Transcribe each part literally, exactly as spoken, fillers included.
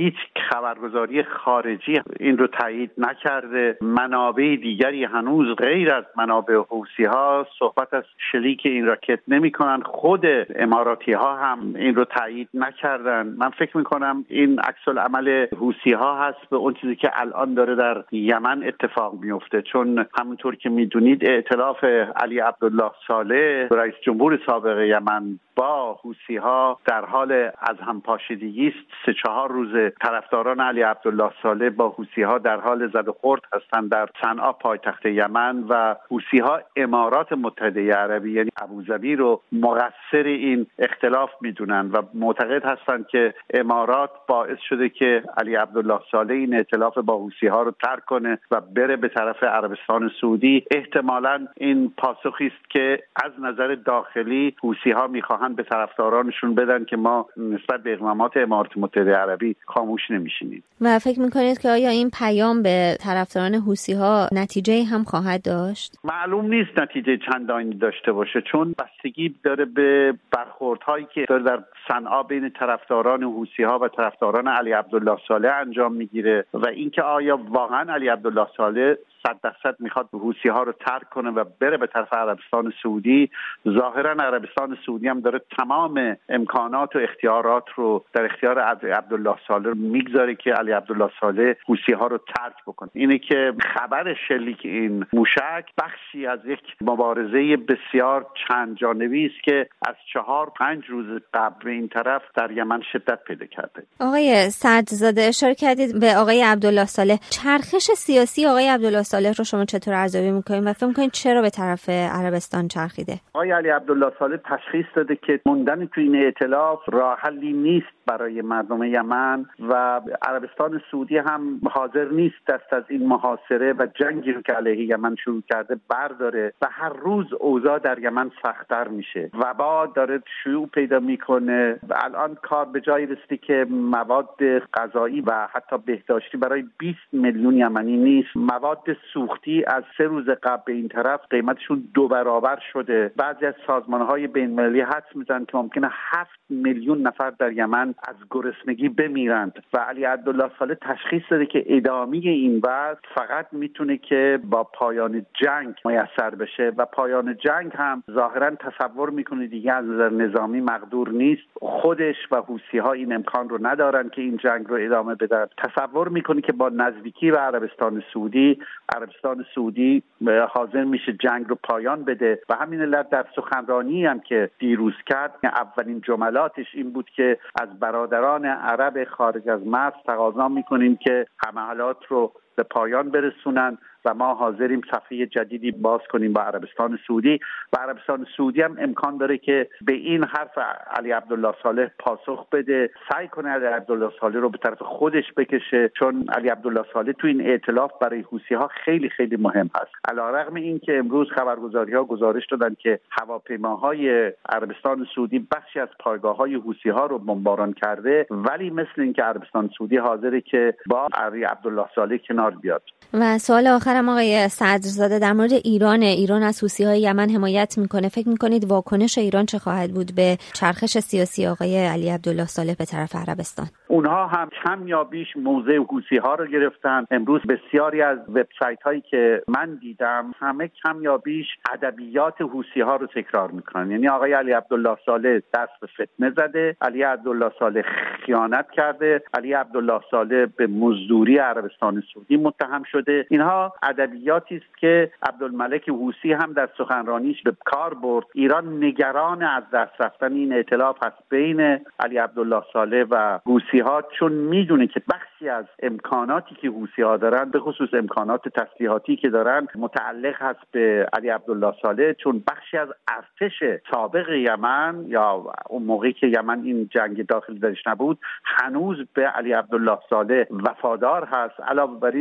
هیچ خبرگزاری خارجی این رو تایید نکرده. منابع دیگری هنوز غیر از منابع حوثی‌ها صحبت از شلیک این راکت نمی‌کنن. خود اماراتی‌ها هم این رو تایید نکردن. من فکر می‌کنم این عکس العمل حوثی‌ها هست به اون چیزی که الان داره در یمن اتفاق میفته، چون همونطور که میدونید ائتلاف علی عبدالله صالح رئیس جمهور سابق یمن با حوثی‌ها در حال از هم پاشیدگی است. سه چهار روز طرفداران علی عبدالله صالح با حوثی‌ها در حال زد و خورد هستند در صنعا پایتخت یمن و حوثی‌ها امارات متحده عربی یعنی ابوظبی رو مقصر این اختلاف میدونن و معتقد هستند که امارات باعث شده که علی عبدالله صالح این ائتلاف با حوثی‌ها رو ترک کنه و بره به طرف عربستان سعودی. احتمالاً این پاسخی است که از نظر داخلی حوثی‌ها می‌خواهند به طرفدارانشون بدن که ما نسبت به اقدامات امارات متحده عربی خاموش نمی‌شینیم. و فکر می‌کنید که آیا این پیام به طرفداران حوثی‌ها نتیجه هم خواهد داشت؟ معلوم نیست نتیجه چندانی داشته باشه، چون بستگی داره به برخوردهایی که داره در صنعا بین طرفداران حوثی‌ها و طرفداران علی عبدالله صالح انجام میگیره و اینکه آیا واقعا علی عبدالله صالح صد درصد میخواد حوثی‌ها رو ترک کنه و بره به طرف عربستان سعودی. ظاهرا عربستان سعودی هم داره تمام امکانات و اختیارات رو در اختیار علی عبدالله صالح میگذاره که علی عبدالله صالح حوثی‌ها رو ترک بکنه. اینه که خبر شلیک این موشک بخشی از یک مبارزه بسیار چند جانبی است که از چهار پنج روز قبل این طرف در یمن شدت پیدا کرده. آقای سعدزاده اشاره کردید به آقای عبدالله صالح. چرخش سیاسی آقای عبدالله صالح رو شما چطور ارزیابی می‌کنید و فکر می‌کنید چرا به طرف عربستان چرخیده؟ آقای علی عبدالله صالح تشخیص داده که موندن تو این ائتلاف راه حلی نیست برای مردم یمن و عربستان سعودی هم حاضر نیست دست از این محاصره و جنگی رو که علیه یمن شروع کرده برداره و هر روز اوضاع در یمن سخت‌تر میشه. وبا داره شیوع پیدا میکنه و الان کار به جایی رسیده که مواد غذایی و حتی بهداشتی برای بیست میلیون یمنی نیست. مواد سوختی از سه روز قبل به این طرف قیمتشون دو برابر شده. بعضی از سازمان‌های بین‌المللی حدس میزنن که ممکنه هفت میلیون نفر در یمن از گرسنگی بمیرند و علی عبدالله صالح تشخیص داده که ادامه این وضع فقط میتونه که با پایان جنگ میسر بشه و پایان جنگ هم ظاهراً تصور میکنه دیگه از نظر نظامی مقدور نیست. خودش و حوثی‌ها این امکان رو ندارن که این جنگ رو ادامه بدن. تصور میکنه که با نزدیکی به عربستان سعودی عربستان سعودی حاضر میشه جنگ رو پایان بده و همین علت در سخنرانی هم که دیروز کرد اولین جملاتش این بود که از برادران عرب خارج از مصر تقاضا میکنیم که حملات رو به پایان برسونن و ما حاضریم صفحه جدیدی باز کنیم با عربستان سعودی و عربستان سعودی هم امکان داره که به این حرف علی عبدالله صالح پاسخ بده، سعی کنه علی عبدالله صالح رو به طرف خودش بکشه، چون علی عبدالله صالح تو این ائتلاف برای حوثی‌ها خیلی خیلی مهم هست. علیرغم این که امروز خبرگزاری‌ها گزارش دادن که هواپیماهای عربستان سعودی بخشی از پایگاه‌های حوثی‌ها رو بمباران کرده، ولی مثل این که عربستان سعودی حاضره که با علی عبدالله صالح کنار بیاد. و سوال آخرم آقای صدرزاده در مورد ایران. ایران از حوثی‌های یمن حمایت میکنه. فکر میکنید واکنش ایران چه خواهد بود به چرخش سیاسی آقای علی عبدالله صالح به طرف عربستان؟ اونها هم کم یا بیش موضع حوثی‌ها رو گرفتن. امروز بسیاری از وبسایت هایی که من دیدم همه کم یا بیش ادبیات حوثی‌ها رو تکرار میکنن. یعنی آقای علی عبدالله صالح دست به فتنه زده، علی عبدالله صالح خیانت کرده، علی عبدالله صالح به مزدوری عربستان سعودی متهم شده. اینها ادبیاتی است که عبدالملک حوثی هم در سخنرانیش به کار برد. ایران نگران از دست رفتن این ائتلاف هست بین علی عبدالله صالح و حوثی‌ها، چون میدونه که بخشی از امکاناتی که حوثی‌ها دارن به خصوص امکانات تسلیحاتی که دارن متعلق هست به علی عبدالله صالح، چون بخشی از ارتش سابق یمن یا اون موقعی که یمن این جنگ داخلی درش نبود هنوز به علی عبدالله صالح وفادار هست. علاوه بر این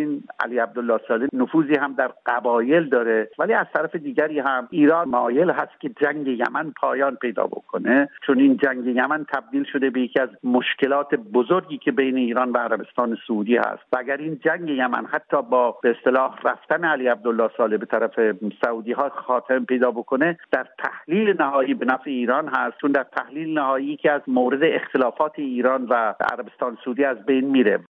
این علی عبدالله صالح نفوذی هم در قبایل داره، ولی از طرف دیگری هم ایران مایل هست که جنگ یمن پایان پیدا بکنه، چون این جنگ یمن تبدیل شده به یکی از مشکلات بزرگی که بین ایران و عربستان سعودی هست و اگر این جنگ یمن حتی با به اصطلاح رفتن علی عبدالله صالح به طرف سعودی ها خاتمه پیدا بکنه، در تحلیل نهایی به نفع ایران هست، چون در تحلیل نهایی که از مورد اختلافات ایران و عربستان سعودی از بین میره.